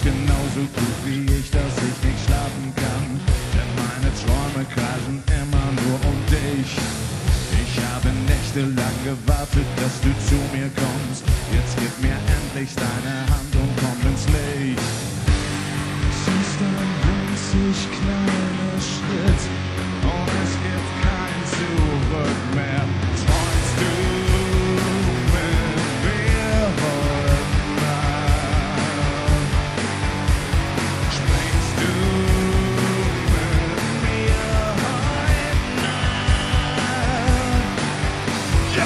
genauso gut wie ich, dass ich nicht schlafen kann. Denn meine Träume kreisen immer nur um dich. Ich habe nächtelang gewartet, dass du zu mir kommst. Jetzt gib mir endlich deine Hand und komm ins Licht. Siehst ein winzig kleiner Schritt und es gibt kein Zurück mehr. Träumst du mit mir heute Nacht? Springst du mit mir heute Nacht? Ja!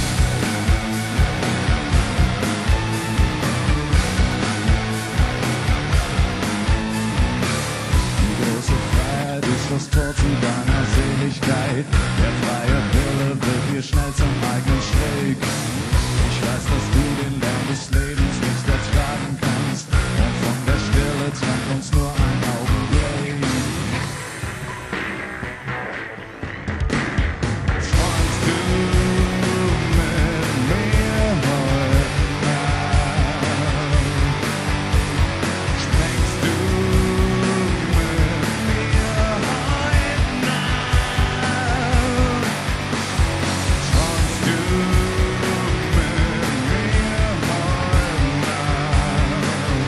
Die große Freiheit ist das Tor zu deiner Seligkeit. Der freie Wille wird dir schnell zum eigenen Schräg. Ich weiß, dass du den Lärm des Lebens nicht ertragen kannst. Und von der Stille trennt uns nur ein Augenblick. Träumst du mit mir heute Nacht? Springst du mit mir heute Nacht? Träumst du mit mir heute Nacht?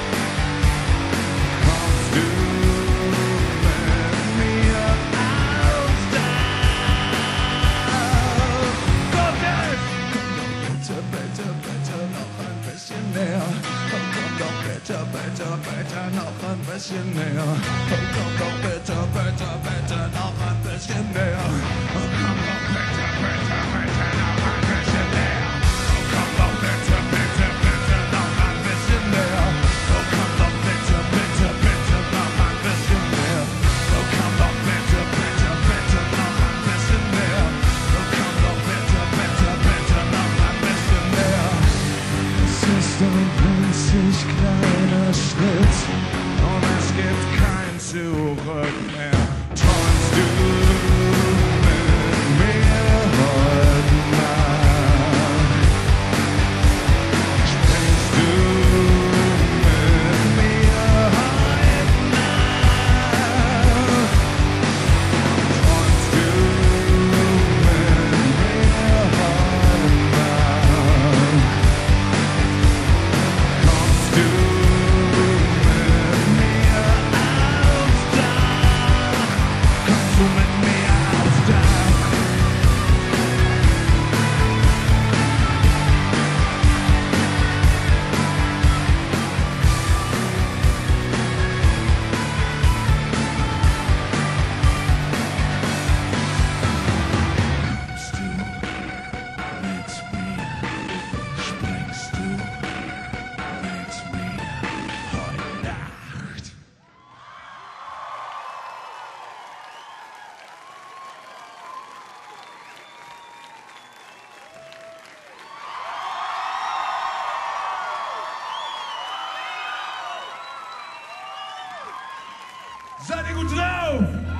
Kommst du mit mir auf Dach? Kommt es! Komm doch bitte, bitte, bitte noch ein bisschen näher. Komm doch bitte, bitte, bitte noch ein bisschen näher. Komm doch bitte, bitte, bitte noch ein bisschen näher. Komm doch bitte, bitte, bitte noch ein bisschen näher. Komm doch bitte, bitte, bitte noch ein bisschen näher. Komm doch bitte, bitte, bitte noch ein bisschen näher. Komm doch bitte, bitte, bitte noch ein bisschen näher. Komm doch bitte, bitte, bitte noch ein bisschen näher. Es ist ein winzig kleiner Schritt und es gibt kein Zurück mehr. Träumst du mit mir heute Nacht? Springst du mit mir heute Nacht? Träumst du mit mir heute Nacht? Kommst du mit mir aufs Dach? Kommst du mit mir aufs Dach? Kommst du mit mir? Springst du mit mir heute Nacht? Seid ihr gut drauf?